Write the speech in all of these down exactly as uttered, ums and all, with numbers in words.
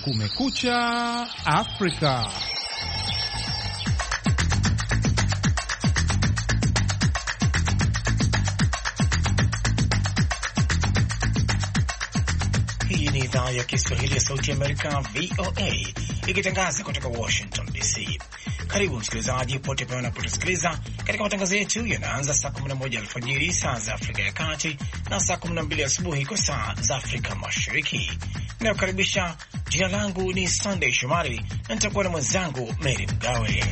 Kumekucha Afrika. Hii ni idhaa ya Kiswahili ya Sauti ya Amerika, V O A, ikitangaza kutoka Washington D C. Karibu msikilizaji pote pale unapotusikiliza katika matangazo yetu yanaanza saa kumi na moja alfajiri saa za Afrika ya Kati na saa kumi na mbili asubuhi kwa saa za Afrika Mashariki. Ninayokaribisha, jina langu ni Sunday Shomari na nitakuwa na mwenzangu Mary Mgawe.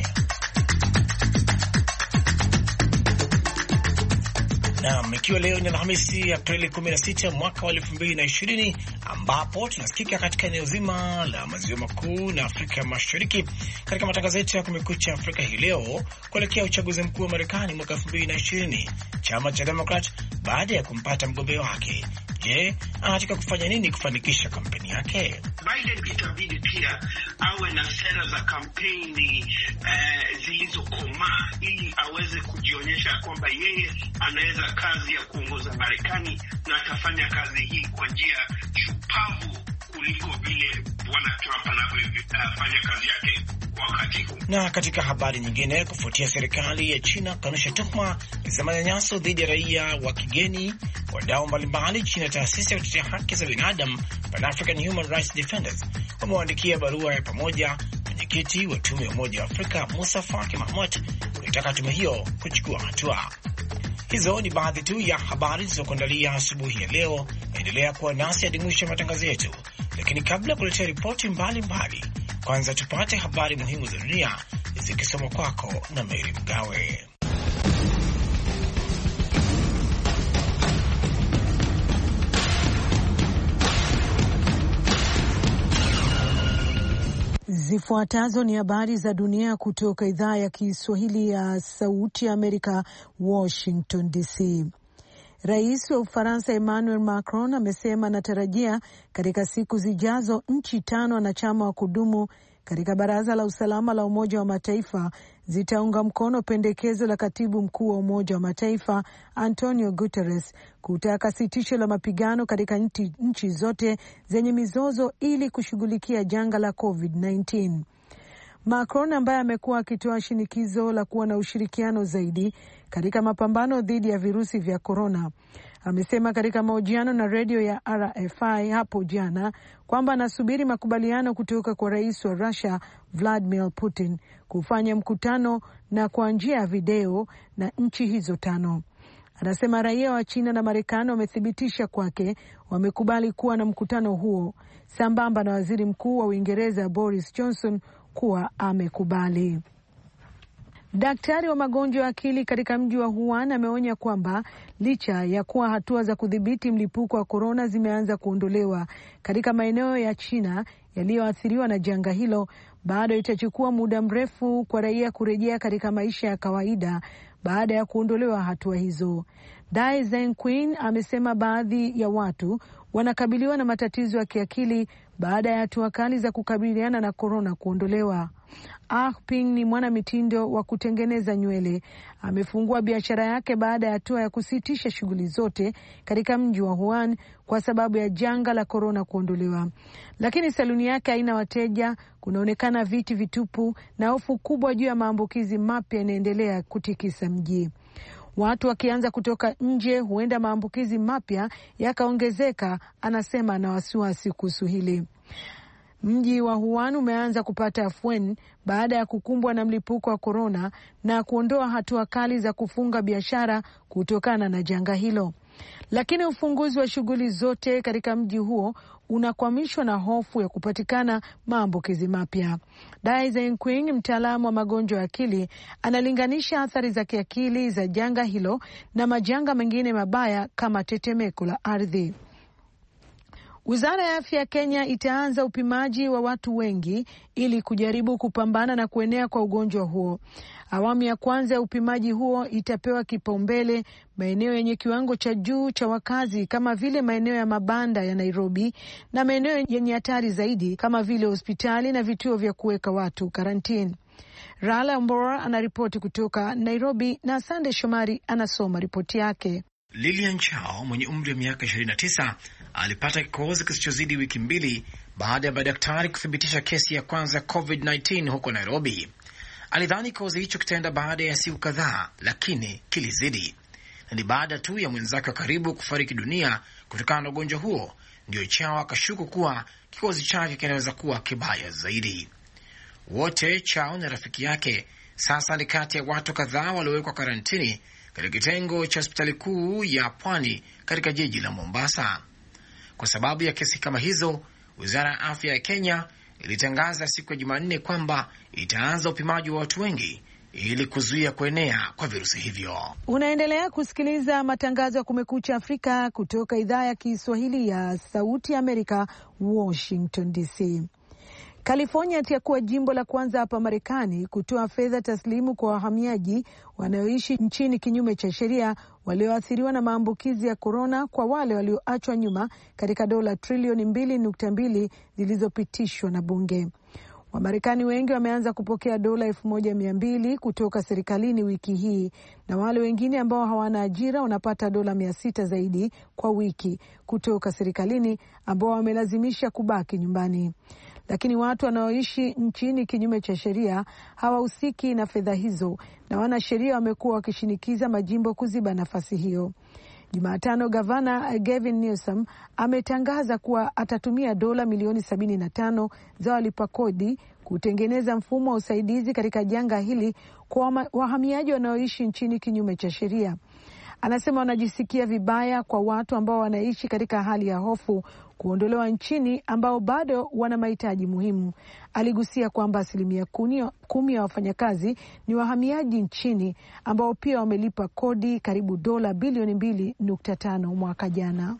Na ikiwa leo ni Alhamisi Aprili kumi na sita mwaka wa elfu mbili na ishirini, ambapo tunasikika katika eneo zima la maziwa makuu na Afrika Mashariki katika matangazo yetu ya Kumekucha Afrika hii leo kuelekea uchaguzi mkuu wa Marekani mwaka elfu mbili na ishirini. Chama cha Democrat baada ya kumpata mgombea wake, je, anataka kufanya nini kufanikisha kampeni yake? Biden itabidi pia awe na sera za kampeni eh, zilizokomaa ili aweze kujionyesha kwamba yeye anaweza kazi ya kuongoza Marekani na atafanya kazi hii kwa njia shupavu kuliko vile Bwana Trump anavyofanya kazi yake wakati huu. Na katika habari nyingine, kufuatia serikali ya China kanusha tuhuma za manyanyaso dhidi ya raia wa kigeni, wadau mbalimbali chini ya taasisi ya kutetea haki za binadamu Pan African Human Rights Defenders wamewaandikia barua ya pamoja mwenyekiti wa tume ya Umoja wa Afrika Musa Faki Mahamat kutaka tume hiyo kuchukua hatua. Hizo ni baadhi tu ya habari zilizokuandalia asubuhi ya leo. Endelea kuwa nasi hadi mwisho ya matangazo yetu, lakini kabla ya kuletea ripoti mbalimbali, kwanza tupate habari muhimu za dunia zikisoma kwako na Mary Mgawe. Zifuatazo ni habari za dunia kutoka idhaa ya Kiswahili ya Sauti ya Amerika, Washington D C. Rais wa Ufaransa Emmanuel Macron amesema anatarajia katika siku zijazo nchi tano wanachama wa kudumu katika Baraza la Usalama la Umoja wa Mataifa zitaunga mkono pendekezo la Katibu Mkuu wa Umoja wa Mataifa Antonio Guterres kutaka sitisho la mapigano katika nchi, nchi zote zenye mizozo ili kushughulikia janga la COVID kumi na tisa. Macron ambaye amekuwa akitoa shinikizo la kuwa na ushirikiano zaidi katika mapambano dhidi ya virusi vya korona, amesema katika mahojiano na redio ya R F I hapo jana kwamba anasubiri makubaliano kutoka kwa rais wa Russia Vladimir Putin kufanya mkutano na kwa njia ya video na nchi hizo tano. Anasema raia wa China na Marekani wamethibitisha kwake wamekubali kuwa na mkutano huo, sambamba na waziri mkuu wa Uingereza Boris Johnson kuwa amekubali. Daktari wa magonjwa ya akili katika mji wa Wuhan ameonya kwamba licha ya kuwa hatua za kudhibiti mlipuko wa korona zimeanza kuondolewa katika maeneo ya China yaliyoathiriwa na janga hilo, bado itachukua muda mrefu kwa raia kurejea katika maisha ya kawaida baada ya kuondolewa hatua hizo. Dai Zhenquin amesema baadhi ya watu wanakabiliwa na matatizo ya kiakili baada ya hatua kali za kukabiliana na korona kuondolewa. Ah Ping ni mwana mitindo wa kutengeneza nywele. Amefungua biashara yake baada ya hatua ya kusitisha shughuli zote katika mji wa Wuhan kwa sababu ya janga la korona kuondolewa. Lakini saluni yake haina wateja, kunaonekana viti vitupu na hofu kubwa juu ya maambukizi mapya inaendelea kutikisa mji. Watu wakianza kutoka nje, huenda maambukizi mapya yakaongezeka, anasema na wasiwasi kuhusu hili. Mji wa Wuhan umeanza kupata afueni baada ya kukumbwa na mlipuko wa korona na kuondoa hatua kali za kufunga biashara kutokana na janga hilo. Lakini ufunguzi wa shughuli zote katika mji huo unakwamishwa na hofu ya kupatikana maambukizi mapya. Dai Zhenquin, mtaalamu wa magonjwa ya akili, analinganisha athari za kiakili za janga hilo na majanga mengine mabaya kama tetemeko la ardhi. Wizara ya Afya ya Kenya itaanza upimaji wa watu wengi ili kujaribu kupambana na kuenea kwa ugonjwa huo. Awamu ya kwanza ya upimaji huo itapewa kipaumbele maeneo yenye kiwango cha juu cha wakazi kama vile maeneo ya mabanda ya Nairobi na maeneo yenye hatari zaidi kama vile hospitali na vituo vya kuweka watu karantini. Rala Mbora anaripoti kutoka Nairobi na Sande Shomari anasoma ripoti yake. Lilian Chao mwenye umri wa miaka ishirini na tisa alipata kikohozi kisichozidi wiki mbili baada ya madaktari kuthibitisha kesi ya kwanza ya covid kumi na tisa huko Nairobi. Alidhani kikohozi hicho kitaenda baada ya siku kadhaa, lakini kilizidi, na ni baada tu ya mwenzake wa karibu kufariki dunia kutokana na ugonjwa huo ndio Chao akashuku kuwa kikohozi chake kinaweza kuwa kibaya zaidi. Wote, Chao na rafiki yake, sasa ni kati ya watu kadhaa waliowekwa karantini katika kitengo cha hospitali kuu ya Pwani katika jiji la Mombasa. Kwa sababu ya kesi kama hizo, Wizara ya Afya ya Kenya ilitangaza siku ya Jumanne kwamba itaanza upimaji wa watu wengi ili kuzuia kuenea kwa virusi hivyo. Unaendelea kusikiliza matangazo ya Kumekucha Afrika kutoka idhaa ya Kiswahili ya Sauti Amerika, Washington D C. California itakuwa jimbo la kwanza hapa Marekani kutoa fedha taslimu kwa wahamiaji wanaoishi nchini kinyume cha sheria walioathiriwa na maambukizi ya korona, kwa wale walioachwa nyuma katika dola trilioni mbili nukta mbili zilizopitishwa na bunge. Wamarekani wengi wameanza kupokea dola elfu moja mia mbili kutoka serikalini wiki hii, na wale wengine ambao hawana ajira wanapata dola mia sita zaidi kwa wiki kutoka serikalini, ambao wamelazimisha kubaki nyumbani. Lakini watu wanaoishi nchini kinyume cha sheria hawahusiki na fedha hizo, na wanasheria wamekuwa wakishinikiza majimbo kuziba nafasi hiyo. Jumatano, Gavana Gavin Newsom ametangaza kuwa atatumia dola milioni sabini na tano za walipa kodi kutengeneza mfumo wa usaidizi katika janga hili kwa wahamiaji wanaoishi nchini kinyume cha sheria. Anasema wanajisikia vibaya kwa watu ambao wanaishi katika hali ya hofu kuondolewa nchini, ambao bado wana mahitaji muhimu. Aligusia kwamba asilimia kumi ya wafanyakazi ni wahamiaji nchini, ambao pia wamelipa kodi karibu dola bilioni mbili nukta tano mwaka jana.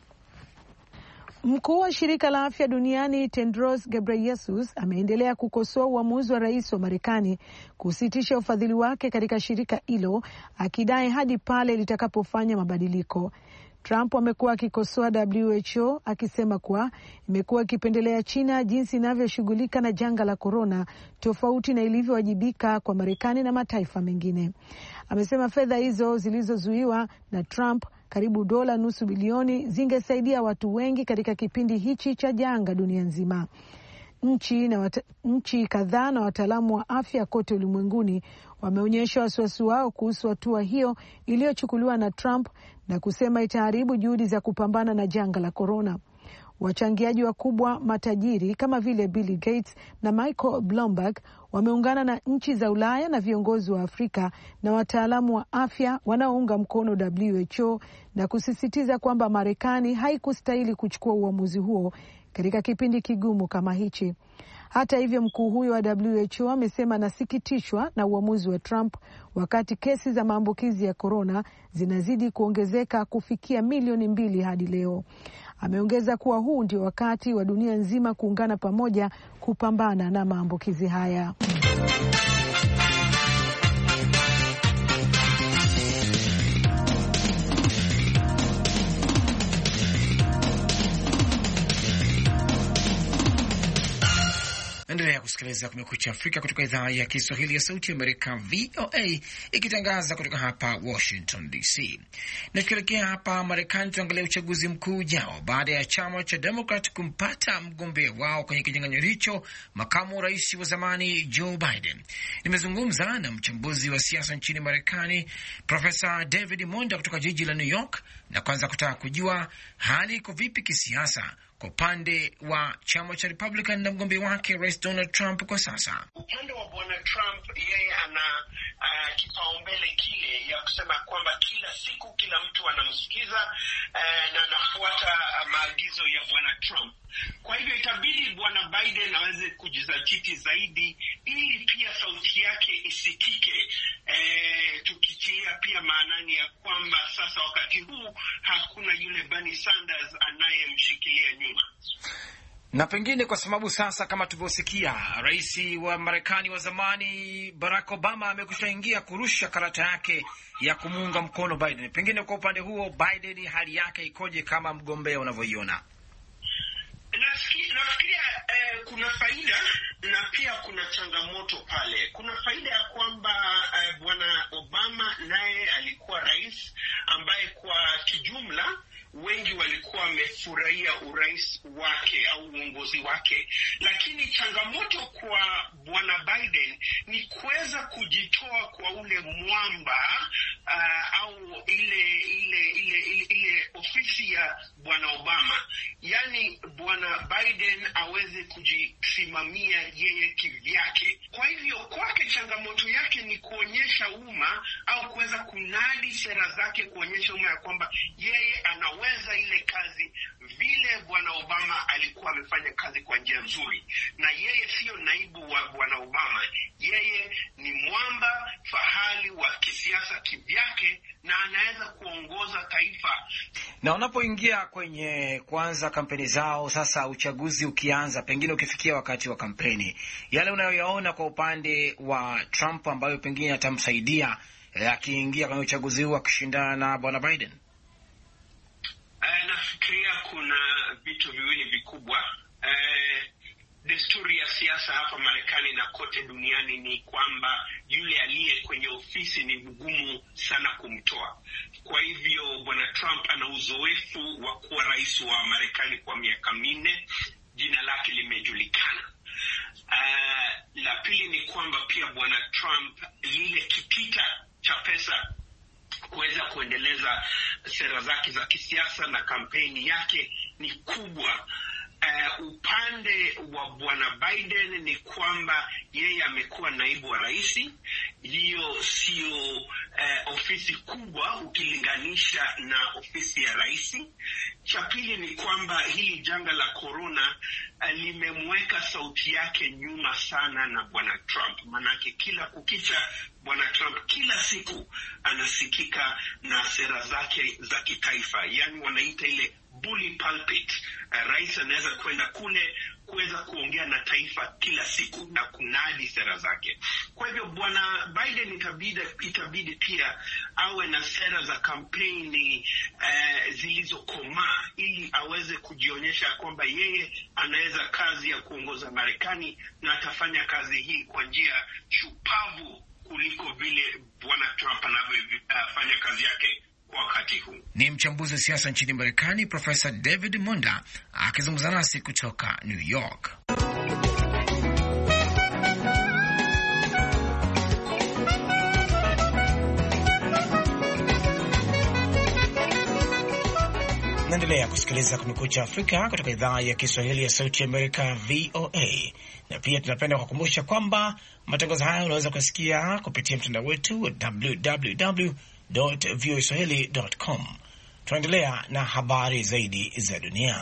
Mkuu wa shirika la afya duniani Tedros Ghebreyesus ameendelea kukosoa uamuzi wa rais wa Marekani kusitisha ufadhili wake katika shirika hilo, akidai hadi pale litakapofanya mabadiliko. Trump amekuwa akikosoa W H O akisema kuwa imekuwa ikipendelea China jinsi inavyoshughulika na janga la korona, tofauti na ilivyowajibika kwa Marekani na mataifa mengine. Amesema fedha hizo zilizozuiwa na Trump, karibu dola nusu bilioni, zingesaidia watu wengi katika kipindi hichi cha janga dunia nzima. Nchi na wata, nchi kadhaa na wataalamu wa afya kote ulimwenguni wameonyesha wasiwasi wao kuhusu hatua hiyo iliyochukuliwa na Trump na kusema itaharibu juhudi za kupambana na janga la korona. Wachangiaji wakubwa matajiri kama vile Bill Gates na Michael Bloomberg wameungana na nchi za Ulaya na viongozi wa Afrika na wataalamu wa afya wanaounga mkono W H O na kusisitiza kwamba Marekani haikustahili kuchukua uamuzi huo katika kipindi kigumu kama hichi. Hata hivyo, mkuu huyo wa W H O amesema anasikitishwa na uamuzi wa Trump wakati kesi za maambukizi ya korona zinazidi kuongezeka kufikia milioni mbili hadi leo. Ameongeza kuwa huu ndio wakati wa dunia nzima kuungana pamoja kupambana na maambukizi haya. Endelea kusikiliza Kumekucha Afrika kutoka idhaa ya Kiswahili ya Sauti ya Amerika, V O A, ikitangaza kutoka hapa Washington D C. Na tukielekea hapa Marekani, tuangalia uchaguzi mkuu ujao baada ya chama cha Democrat kumpata mgombea wao kwenye kinyang'anyiro hicho, makamu rais wa zamani Joe Biden. Nimezungumza na mchambuzi wa siasa nchini Marekani, Profesa David Monda kutoka jiji la New York, na kwanza kutaka kujua hali iko vipi kisiasa kwa upande wa chama cha Republican na mgombea wake Rais Donald Trump kwa sasa. Upande wa bwana Trump, yeye ana uh, kipaumbele kile ya kusema kwamba kila siku kila mtu anamsikiza uh, na anafuata uh, maagizo ya bwana Trump. Kwa hivyo itabidi bwana Biden aweze kujizatiti zaidi ili pia sauti yake isikike, eh, tukitia pia maanani ya kwamba sasa wakati huu hakuna yule Bernie Sanders anayemshikilia nyuma. Na pengine kwa sababu sasa kama tulivyosikia rais wa Marekani wa zamani Barack Obama amekushaingia kurusha karata yake ya kumuunga mkono Biden. Pengine kwa upande huo Biden hali yake ikoje kama mgombea unavyoiona? Nafikiria eh, kuna faida na pia kuna changamoto pale. Kuna faida ya kwamba eh, bwana Obama naye alikuwa rais ambaye kwa kijumla wengi walikuwa wamefurahia urais wake au uongozi wake, lakini changamoto kwa bwana Biden ni kuweza kujitoa kwa ule mwamba uh, au ile ile ile ile, ile ofisi ya bwana Obama. Yani bwana Biden aweze kujisimamia yeye kivyake. Kwa hivyo kwake changamoto yake ni kuonyesha umma au kuweza kunadi sera zake, kuonyesha umma ya kwamba yeye anaweza ile kazi vile bwana Obama alikuwa amefanya kazi kwa njia nzuri, na yeye sio naibu wa bwana Obama. Yeye ni mwamba fahali wa kisiasa kivyake na anaweza kuongoza taifa. Na unapoingia kwenye kuanza kampeni zao sasa, uchaguzi ukianza, pengine ukifikia wakati wa kampeni, yale unayoyaona kwa upande wa Trump ambayo pengine atamsaidia akiingia kwenye uchaguzi huu akishindana na bwana Biden? Uh, nafikiria kuna vitu viwili vikubwa. Uh, desturi ya siasa hapa Marekani na kote duniani ni kwamba yule aliye kwenye ofisi ni mgumu sana kumtoa. Kwa hivyo bwana Trump ana uzoefu wa kuwa rais wa Marekani kwa miaka minne, jina lake limejulikana. Uh, la pili ni kwamba pia bwana Trump lile kitita cha pesa kuweza kuendeleza sera zake za kisiasa na kampeni yake ni kubwa. Uh, upande wa bwana Biden ni kwamba yeye amekuwa naibu wa rais. Hiyo sio uh, ofisi kubwa ukilinganisha na ofisi ya rais. Cha pili ni kwamba hili janga la corona uh, limemweka sauti yake nyuma sana na bwana Trump. Manake kila kukicha bwana Trump kila siku anasikika na sera zake za kitaifa, yani wanaita ile bully pulpit. Uh, rais anaweza kwenda kule kuweza kuongea na taifa kila siku na kunadi sera zake. Kwa hivyo bwana Biden itabidi, itabidi pia awe na sera za kampeni uh, zilizokomaa ili aweze kujionyesha kwamba yeye anaweza kazi ya kuongoza Marekani na atafanya kazi hii kwa njia shupavu kuliko vile bwana Trump anavyofanya uh, kazi yake kwa wakati huu. Ni mchambuzi wa siasa nchini Marekani, Profesa David Monda akizungumza nasi kutoka New York. Naendelea kusikiliza Kumekucha Afrika kutoka idhaa ya Kiswahili ya Sauti ya Amerika, V O A. Na pia tunapenda kukumbusha kwamba matangazo haya unaweza kusikia kupitia mtandao wetu wa w w w dot voa swahili dot com. Tunaendelea na habari zaidi za dunia.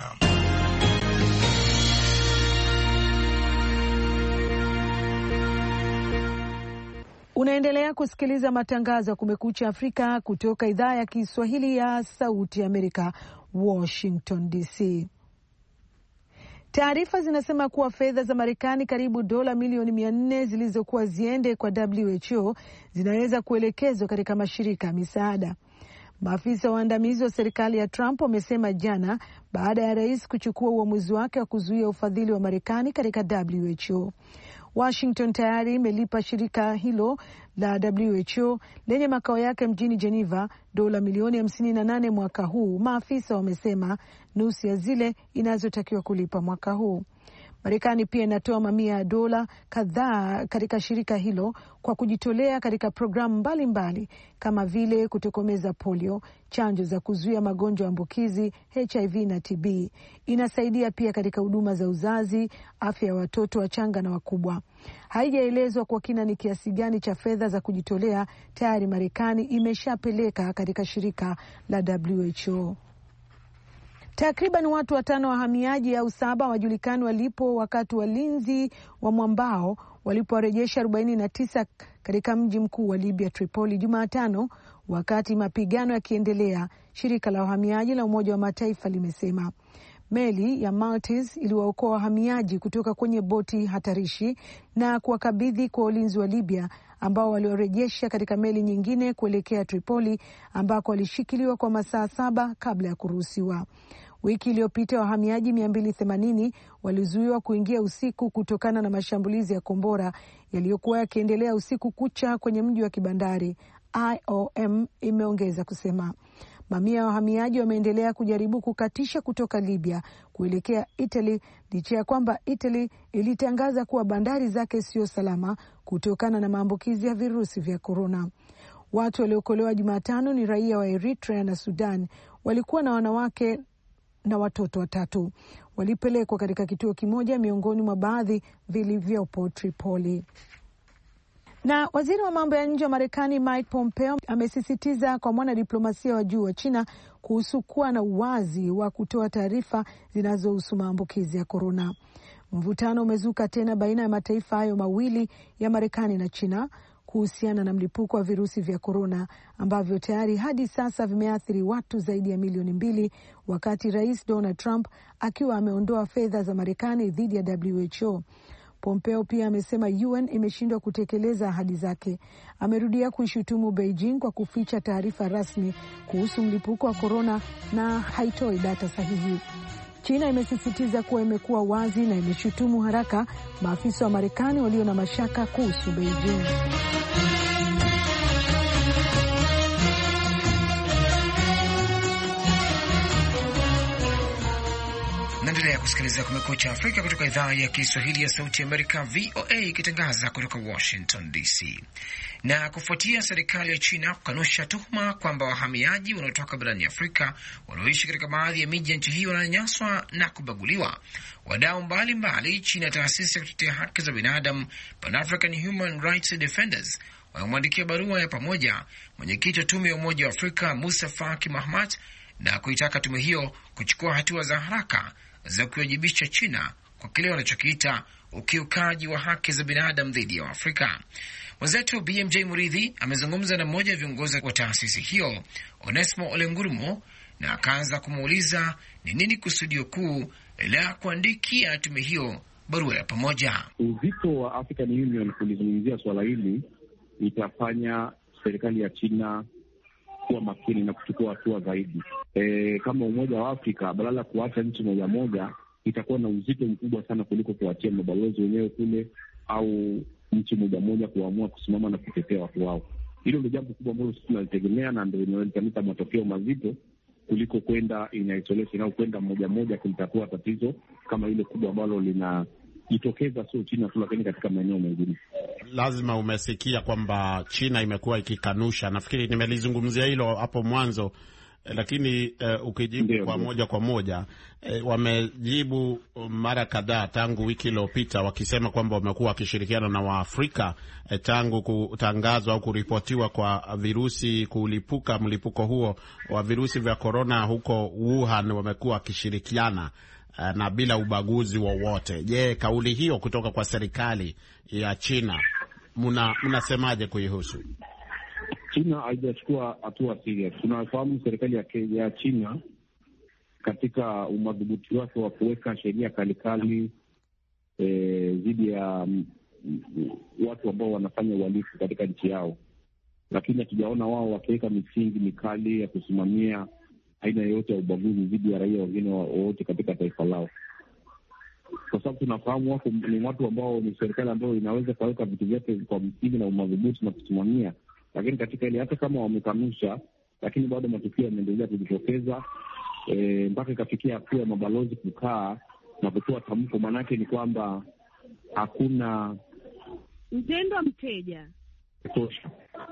Unaendelea kusikiliza matangazo ya Kumekucha Afrika kutoka idhaa ya Kiswahili ya Sauti ya Amerika, Washington D C. Taarifa zinasema kuwa fedha za Marekani karibu dola milioni mia nne zilizokuwa ziende kwa W H O zinaweza kuelekezwa katika mashirika ya misaada. Maafisa waandamizi wa serikali ya Trump wamesema jana baada ya rais kuchukua uamuzi wake wa kuzuia ufadhili wa Marekani katika W H O. Washington tayari imelipa shirika hilo la W H O lenye makao yake mjini Geneva dola milioni hamsini na nane mwaka huu. Maafisa wamesema nusu ya zile inazotakiwa kulipa mwaka huu. Marekani pia inatoa mamia ya dola kadhaa katika shirika hilo kwa kujitolea katika programu mbalimbali kama vile kutokomeza polio, chanjo za kuzuia magonjwa ambukizi, H I V na T B. Inasaidia pia katika huduma za uzazi, afya ya watoto wachanga na wakubwa. Haijaelezwa kwa kina ni kiasi gani cha fedha za kujitolea tayari Marekani imeshapeleka katika shirika la W H O. Takriban watu watano wahamiaji au saba wajulikani walipo wakati walinzi wa mwambao walipowarejesha arobaini na tisa katika mji mkuu wa Libya, Tripoli, Jumatano, wakati mapigano yakiendelea, shirika la wahamiaji la Umoja wa Mataifa limesema. Meli ya Maltese iliwaokoa wahamiaji kutoka kwenye boti hatarishi na kuwakabidhi kwa ulinzi wa Libya ambao waliorejesha katika meli nyingine kuelekea Tripoli ambako walishikiliwa kwa masaa saba kabla ya kuruhusiwa. Wiki iliyopita wahamiaji mia mbili themanini walizuiwa kuingia usiku kutokana na mashambulizi ya kombora yaliyokuwa yakiendelea usiku kucha kwenye mji wa kibandari, I O M imeongeza kusema. mamia ya wahamiaji wameendelea kujaribu kukatisha kutoka Libya kuelekea Italy licha ya kwamba Italy ilitangaza kuwa bandari zake sio salama kutokana na maambukizi ya virusi vya korona. Watu waliokolewa Jumatano ni raia wa Eritrea na Sudan, walikuwa na wanawake na watoto watatu. Walipelekwa katika kituo kimoja miongoni mwa baadhi vilivyopo Tripoli. Na waziri wa mambo ya nje wa Marekani Mike Pompeo amesisitiza kwa mwanadiplomasia wa juu wa China kuhusu kuwa na uwazi wa kutoa taarifa zinazohusu maambukizi ya korona. Mvutano umezuka tena baina ya mataifa hayo mawili ya Marekani na China kuhusiana na mlipuko wa virusi vya korona ambavyo tayari hadi sasa vimeathiri watu zaidi ya milioni mbili, wakati Rais Donald Trump akiwa ameondoa fedha za Marekani dhidi ya W H O. Pompeo pia amesema U N imeshindwa kutekeleza ahadi zake. Amerudia kuishutumu Beijing kwa kuficha taarifa rasmi kuhusu mlipuko wa korona na haitoi data sahihi. China imesisitiza kuwa imekuwa wazi na imeshutumu haraka maafisa wa Marekani walio na mashaka kuhusu Beijing. Naendelea kusikiliza Kumekucha Afrika kutoka idhaa ya Kiswahili ya Sauti ya Amerika, V O A, ikitangaza kutoka Washington D C. Na kufuatia serikali ya China kukanusha tuhuma kwamba wahamiaji wanaotoka barani Afrika wanaoishi katika baadhi ya miji ya nchi hiyo wananyanyaswa na kubaguliwa, wadau mbalimbali chini ya taasisi ya kutetea haki za binadamu Pan African Human Rights Defenders wamemwandikia barua ya pamoja mwenyekiti wa tume ya Umoja wa Afrika Musa Faki Mahamat na kuitaka tume hiyo kuchukua hatua za haraka za kuwajibisha China kwa kile wanachokiita ukiukaji wa haki za binadamu dhidi ya Afrika. Mwenzetu B M J Muridhi amezungumza na mmoja wa viongozi wa taasisi hiyo, Onesmo Olengurumo, na akaanza kumuuliza ni nini kusudio kuu la kuandikia tume hiyo barua ya pamoja. Uzito wa African Union kulizungumzia swala hili itafanya serikali ya China kuwa makini na kuchukua hatua zaidi. E, kama Umoja wa Afrika badala ya kuacha nchi moja moja, itakuwa na uzito mkubwa sana kuliko kuachia mabalozi wenyewe kule au nchi moja moja kuamua kusimama na kutetea watu wao. Hilo ndio jambo kubwa ambalo sisi tunalitegemea na ndio linaleta matokeo mazito kuliko kwenda in isolation au kwenda moja moja kulitatua tatizo kama ile kubwa ambalo linajitokeza sio China tu lakini katika maeneo mengine. Lazima umesikia kwamba China imekuwa ikikanusha. Nafikiri nimelizungumzia hilo hapo mwanzo, lakini uh, ukijibu Ndiyo, kwa moja kwa moja uh, wamejibu mara kadhaa tangu wiki iliyopita wakisema kwamba wamekuwa wakishirikiana na Waafrika uh, tangu kutangazwa au kuripotiwa kwa virusi kulipuka mlipuko huo wa virusi vya korona huko Wuhan, wamekuwa wakishirikiana uh, na bila ubaguzi wowote. Je, kauli hiyo kutoka kwa serikali ya China mna mnasemaje kuihusu? China haijachukua hatua serious. Tunafahamu serikali ya, ya China katika umadhubuti wake wa kuweka sheria kalikali dhidi e, ya m, watu ambao wanafanya uhalifu katika nchi yao, lakini hatujaona wao wakiweka misingi mikali ya kusimamia aina yoyote ya ubaguzi dhidi ya raia wengine wote katika taifa lao, kwa sababu tunafahamu wako ni watu ambao ni serikali ambayo inaweza kuweka vitu vyake kwa msingi na umadhubuti na kusimamia. Lakini katika ile hata kama wamekanusha, lakini bado matukio yameendelea kujitokeza e, mpaka ikafikia hatua ya mabalozi kukaa na kutoa tamko. Maanake ni kwamba hakuna mtendo mteja tosha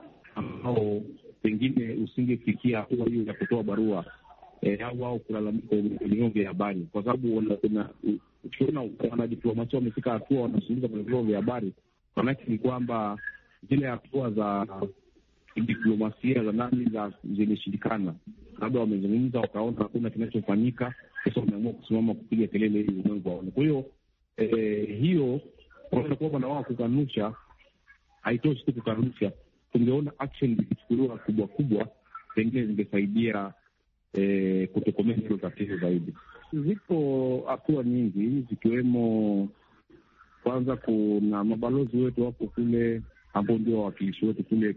ambao pengine usingefikia hatua hiyo ya kutoa barua e, au wao kulalamika kwenye vyombo vya habari, kwa sababu kuna ukiona wanadiplomasia wamefika hatua wanazungumza kwenye vyombo vya habari, maanake ni kwamba zile hatua za diplomasia za nani za zilishindikana, labda wamezungumza wakaona hakuna kinachofanyika, sasa wameamua kusimama kupiga kelele ili ulimwengu waone. Kwa hiyo eh, hiyo wanaona kwamba na wao kukanusha haitoshi tu kukanusha, tungeona action zikichukuliwa kubwa kubwa, pengine zingesaidia eh, kutokomeza hilo tatizo zaidi. Zipo hatua nyingi zikiwemo, kwanza kuna mabalozi wetu wapo kule ambao ndio wawakilishi wetu kule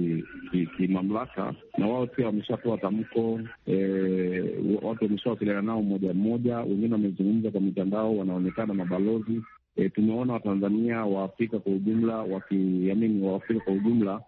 kimamlaka ki, ki na wao pia wameshatoa tamko e, watu wameshawasiliana nao mmoja mmoja, wengine wamezungumza kwa mitandao, wanaonekana mabalozi e, tumeona Watanzania, Waafrika kwa ujumla, wakiamini Waafrika kwa ujumla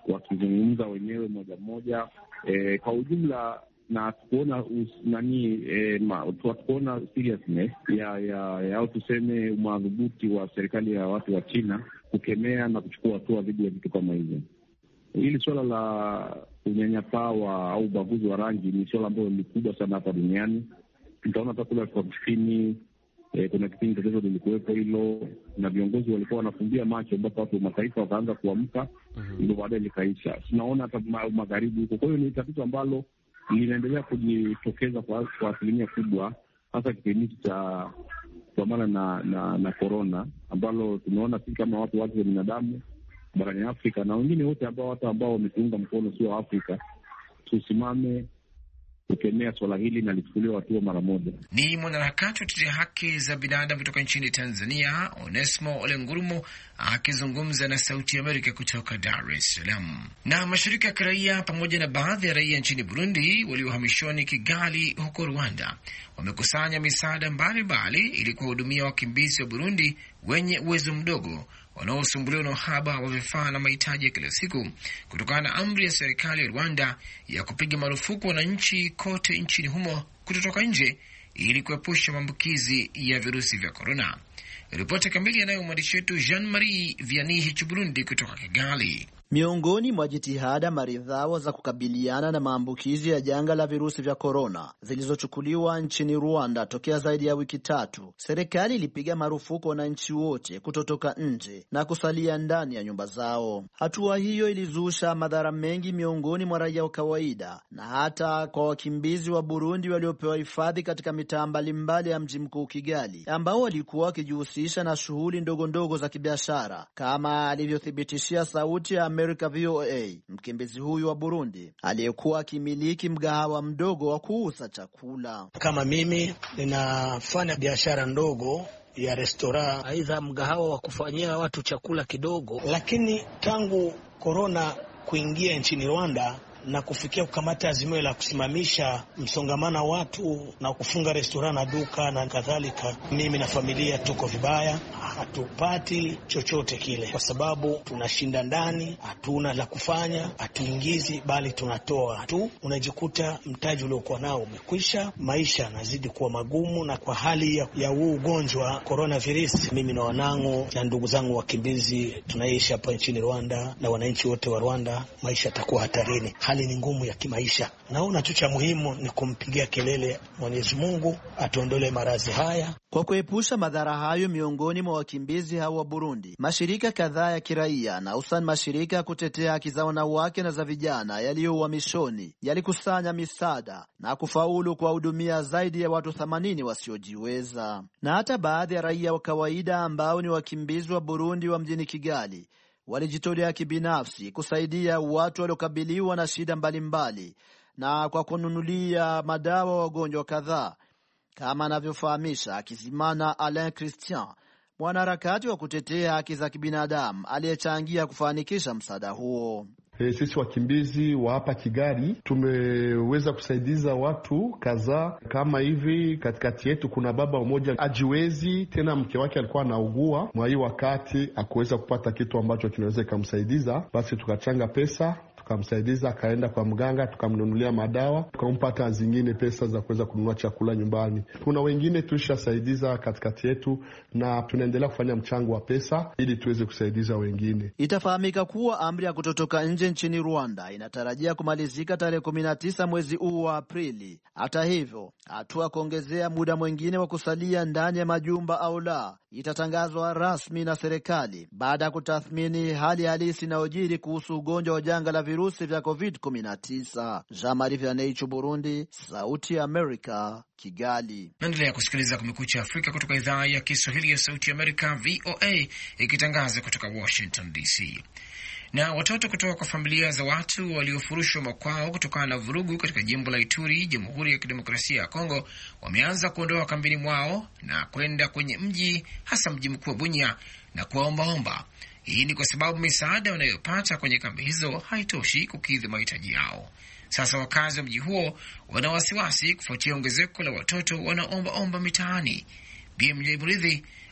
wakizungumza wenyewe moja moja. E, kwa ujumla na tukuona nani e, tukuona seriousness ya ya, ya au tuseme umadhubuti wa serikali ya watu wa China kukemea na kuchukua hatua dhidi ya vitu kama hivyo. Hili suala la unyanyapaa au ubaguzi wa rangi ni suala ambalo ni kubwa sana hapa duniani. Tutaona hata kule Afrika Kusini e, kuna kipindi tatizo lilikuwepo hilo, na viongozi walikuwa wanafumbia macho, ambapo watu wa mataifa wakaanza kuamka, mm-hmm. ndio baadaye likaisha. Tunaona hata magharibi huko. Kwa hiyo ni tatizo ambalo linaendelea kujitokeza kwa kwa asilimia kubwa, hasa kipindi cha kupambana na na na corona, ambalo tumeona sisi kama watu watu wa binadamu barani Afrika na wengine wote ambao watu ambao wametunga mkono sio Afrika, tusimame kukemea swala hili na lichukuliwe hatua mara moja. Ni mwanaharakati wa kutetea haki za binadamu kutoka nchini Tanzania, Onesmo Ole Ngurumo, akizungumza na Sauti ya Amerika kutoka Dar es Salaam. Na mashirika ya kiraia pamoja na baadhi ya raia nchini Burundi waliohamishoni Kigali huko Rwanda wamekusanya misaada mbalimbali ili kuwahudumia wakimbizi wa Burundi wenye uwezo mdogo wanaosumbuliwa na uhaba wa vifaa na mahitaji ya kila siku kutokana na amri ya serikali ya Rwanda ya kupiga marufuku wananchi kote nchini humo kutotoka nje ili kuepusha maambukizi ya virusi vya korona. Ripoti kamili yanayo mwandishi wetu Jean-Marie Vianney Burundi kutoka Kigali. Miongoni mwa jitihada maridhawa za kukabiliana na maambukizi ya janga la virusi vya korona zilizochukuliwa nchini Rwanda tokea zaidi ya wiki tatu, serikali ilipiga marufuku wananchi wote kutotoka nje na kusalia ndani ya nyumba zao. Hatua hiyo ilizusha madhara mengi miongoni mwa raia wa kawaida na hata kwa wakimbizi wa Burundi waliopewa hifadhi katika mitaa mbalimbali ya mji mkuu Kigali, ambao walikuwa wakijihusisha na shughuli ndogo ndogo za kibiashara, kama alivyothibitishia Sauti ya Amerika V O A mkimbizi huyu wa Burundi aliyekuwa akimiliki mgahawa mdogo wa kuuza chakula. Kama mimi ninafanya biashara ndogo ya restaurant, aidha mgahawa wa kufanyia watu chakula kidogo, lakini tangu corona kuingia nchini Rwanda na kufikia kukamata azimio la kusimamisha msongamano wa watu na kufunga restaurant na duka na kadhalika, mimi na familia tuko vibaya. Hatupati chochote kile kwa sababu tunashinda ndani, hatuna la kufanya, hatuingizi bali tunatoa tu. Unajikuta mtaji uliokuwa nao umekwisha, maisha yanazidi kuwa magumu, na kwa hali ya, ya huu ugonjwa coronavirus, mimi na wanangu na ndugu zangu wakimbizi tunaishi hapa nchini Rwanda na wananchi wote wa Rwanda, maisha yatakuwa hatarini. Hali ni ngumu ya kimaisha. Naona tu cha muhimu ni kumpigia kelele Mwenyezi Mungu atuondolee maradhi haya. Kwa kuepusha madhara hayo miongoni mwa wakimbizi hao wa Burundi, mashirika kadhaa ya kiraia na hususan mashirika ya kutetea haki za wanawake na za vijana yaliyo uhamishoni yalikusanya misaada na kufaulu kuwahudumia zaidi ya watu themanini wasiojiweza. Na hata baadhi ya raia wa kawaida ambao ni wakimbizi wa Burundi wa mjini Kigali walijitolea kibinafsi kusaidia watu waliokabiliwa na shida mbalimbali na kwa kununulia madawa wagonjwa kadhaa, kama anavyofahamisha Kizimana Alain Christian, mwanaharakati wa kutetea haki za kibinadamu aliyechangia kufanikisha msaada huo. E, sisi wakimbizi wa hapa Kigali tumeweza kusaidiza watu kadhaa kama hivi. Katikati yetu kuna baba mmoja ajiwezi tena, mke wake alikuwa anaugua, mwa hii wakati akuweza kupata kitu ambacho kinaweza kumsaidiza, basi tukachanga pesa tukamsaidiza, akaenda kwa mganga, tukamnunulia madawa, tukampata zingine pesa za kuweza kununua chakula nyumbani. Kuna wengine tulishasaidiza katikati yetu na tunaendelea kufanya mchango wa pesa ili tuweze kusaidiza wengine. Itafahamika kuwa amri ya kutotoka nje nchini Rwanda inatarajia kumalizika tarehe kumi na tisa mwezi huu wa Aprili. Hata hivyo, hatua kuongezea muda mwingine wa kusalia ndani ya majumba au la itatangazwa rasmi na serikali baada ya kutathmini hali halisi inayojiri kuhusu ugonjwa wa janga la virusi vya covid kumi na tisa. Jean-Marie Vianney, Burundi, Sauti ya Amerika, Kigali. Naendelea kusikiliza Kumekucha Afrika kutoka idhaa ya Kiswahili ya Sauti ya Amerika V O A ikitangaza kutoka Washington D C. Na watoto kutoka kwa familia za watu waliofurushwa makwao kutokana na vurugu katika jimbo la Ituri, Jamhuri ya Kidemokrasia ya Kongo, wameanza kuondoa kambini mwao na kwenda kwenye mji, hasa mji mkuu wa Bunia, na kuwaombaomba. Hii ni kwa sababu misaada wanayopata kwenye kambi hizo haitoshi kukidhi mahitaji yao. Sasa wakazi wa mji huo wana wasiwasi kufuatia ongezeko la watoto wanaomba omba mitaani. B M J Mridhi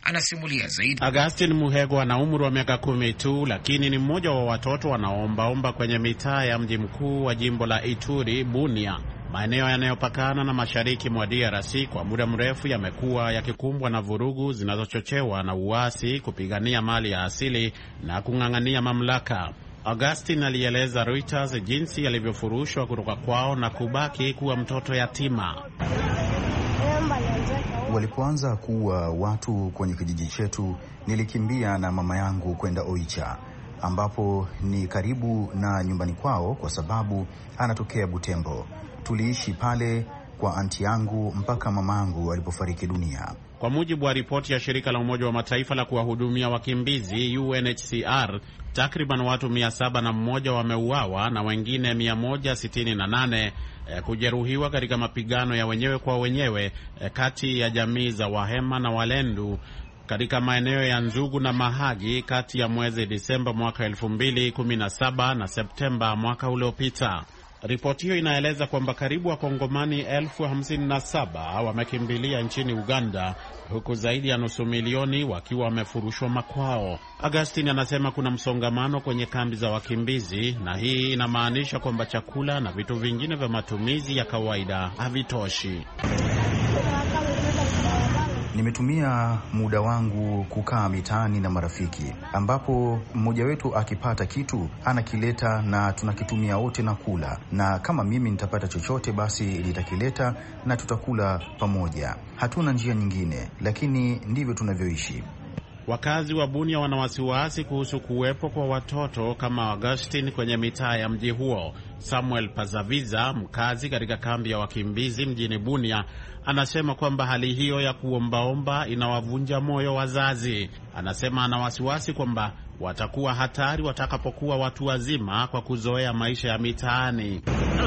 anasimulia zaidi. Augustin Muhego ana umri wa miaka kumi tu, lakini ni mmoja wa watoto wanaoombaomba kwenye mitaa ya mji mkuu wa jimbo la Ituri, Bunia. Maeneo yanayopakana na mashariki mwa D R C kwa muda mrefu yamekuwa yakikumbwa na vurugu zinazochochewa na uasi, kupigania mali ya asili na kung'ang'ania mamlaka. Augustin alieleza Reuters jinsi alivyofurushwa kutoka kwao na kubaki kuwa mtoto yatima. Walipoanza kuua watu kwenye kijiji chetu, nilikimbia na mama yangu kwenda Oicha, ambapo ni karibu na nyumbani kwao kwa sababu anatokea Butembo. Tuliishi pale kwa anti yangu mpaka mamangu alipofariki dunia. Kwa mujibu wa ripoti ya shirika la Umoja wa Mataifa la kuwahudumia wakimbizi U N H C R, takriban watu mia saba na mmoja wameuawa na wengine mia moja sitini na nane eh, kujeruhiwa katika mapigano ya wenyewe kwa wenyewe eh, kati ya jamii za Wahema na Walendu katika maeneo ya Nzugu na Mahagi kati ya mwezi Disemba mwaka elfu mbili kumi na saba na Septemba mwaka uliopita. Ripoti hiyo inaeleza kwamba karibu wakongomani elfu hamsini na saba wamekimbilia nchini Uganda, huku zaidi ya nusu milioni wakiwa wamefurushwa makwao. Augustine anasema kuna msongamano kwenye kambi za wakimbizi, na hii inamaanisha kwamba chakula na vitu vingine vya matumizi ya kawaida havitoshi. Nimetumia muda wangu kukaa mitaani na marafiki, ambapo mmoja wetu akipata kitu anakileta na tunakitumia wote na kula, na kama mimi nitapata chochote basi litakileta na tutakula pamoja. Hatuna njia nyingine, lakini ndivyo tunavyoishi. Wakazi wa Bunia wana wasiwasi kuhusu kuwepo kwa watoto kama Augustine kwenye mitaa ya mji huo. Samuel Pazaviza, mkazi katika kambi ya wakimbizi mjini Bunia, anasema kwamba hali hiyo ya kuombaomba inawavunja moyo wazazi. Anasema ana wasiwasi kwamba watakuwa hatari watakapokuwa watu wazima kwa kuzoea maisha ya mitaani.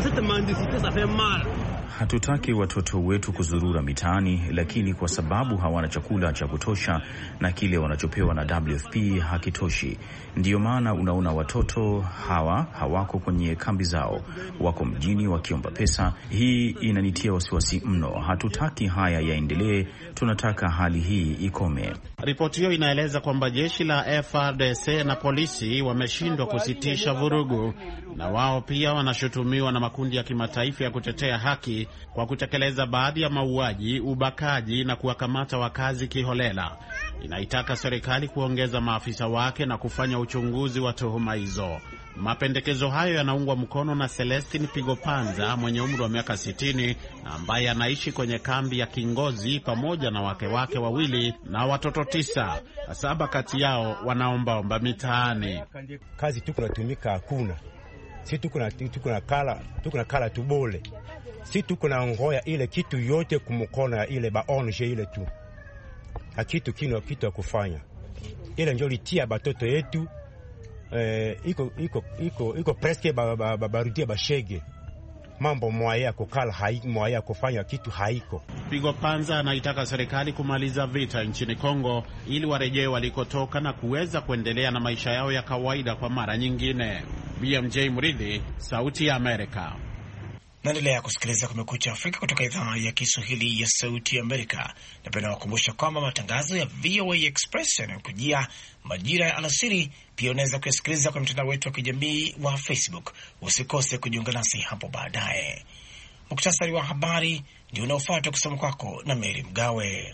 Hatutaki watoto wetu kuzurura mitaani, lakini kwa sababu hawana chakula cha kutosha na kile wanachopewa na W F P hakitoshi, ndiyo maana unaona watoto hawa hawako kwenye kambi zao, wako mjini wakiomba pesa. Hii inanitia wasiwasi mno. Hatutaki haya yaendelee, tunataka hali hii ikome. Ripoti hiyo inaeleza kwamba jeshi la F A R D C na polisi wameshindwa kusitisha vurugu, na wao pia wanashutumiwa na makundi ya kimataifa ya kutetea haki kwa kutekeleza baadhi ya mauaji, ubakaji na kuwakamata wakazi kiholela. Inaitaka serikali kuongeza maafisa wake na kufanya uchunguzi wa tuhuma hizo. Mapendekezo hayo yanaungwa mkono na Celestine Pigopanza mwenye umri wa miaka sitini na ambaye anaishi kwenye kambi ya Kingozi pamoja na wake wake wawili na watoto tisa. Saba kati yao wanaombaomba mitaani. Kazi tuko natumika hakuna. Si tuko na tuko na kala, tuko na kala tubole. Si tuko na ngoya ile kitu yote kumkona ile baonje ile tu. Hakitu kino kitu kufanya. Ile ndio litia batoto yetu. Eh, iko iko iko iko presque ba ba, ba barudia bashege. Mambo mwaya kukala haiko, mwaya kufanya kitu haiko. Pigopanza anaitaka serikali kumaliza vita nchini Kongo ili warejee walikotoka na kuweza kuendelea na maisha yao ya kawaida kwa mara nyingine. B M J Mridhi, Sauti ya Amerika. Naendelea kusikiliza Kumekucha Afrika kutoka idhaa ya Kiswahili ya Sauti ya Amerika. Napenda kukumbusha kwamba matangazo ya V O A Express yanayokujia majira ya alasiri pia unaweza kusikiliza kwa mtandao wetu wa kijamii wa Facebook. Usikose kujiunga nasi hapo baadaye. Muktasari wa habari ndio unaofuata kusoma kwako na Mary Mgawe.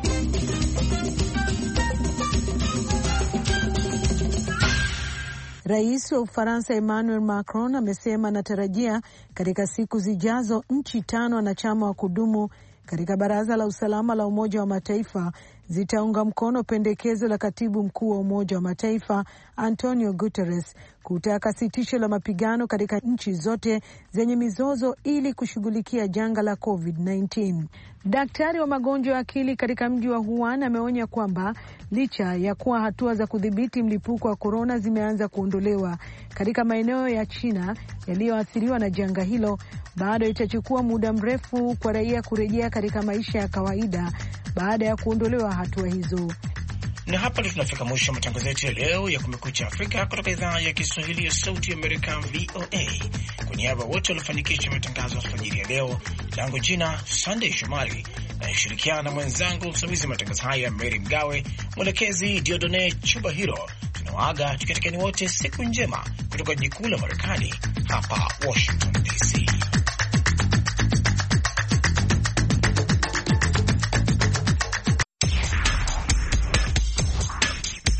Rais wa Ufaransa Emmanuel Macron amesema anatarajia katika siku zijazo nchi tano wanachama wa kudumu katika Baraza la Usalama la Umoja wa Mataifa zitaunga mkono pendekezo la Katibu Mkuu wa Umoja wa Mataifa Antonio Guterres kutaka sitisho la mapigano katika nchi zote zenye mizozo ili kushughulikia janga la COVID kumi na tisa. Daktari wa magonjwa ya akili katika mji wa Wuhan ameonya kwamba licha ya kuwa hatua za kudhibiti mlipuko wa korona zimeanza kuondolewa katika maeneo ya China yaliyoathiriwa na janga hilo, bado itachukua muda mrefu kwa raia kurejea katika maisha ya kawaida baada ya kuondolewa hatua hizo. Na hapa ndio tunafika mwisho wa matangazo yetu ya leo ya Kumekucha Afrika kutoka idhaa ya Kiswahili ya Sauti ya Amerika V O A. Kwa niaba wote waliofanikisha matangazo ya alfajiri ya leo, langu jina Sunday Shomari, na shirikiana na mwenzangu msimamizi matangazo haya Mary Mgawe, mwelekezi Diodone Chubahiro. Tunawaaga tukitakieni wote siku njema kutoka jikuu la Marekani hapa Washington D C.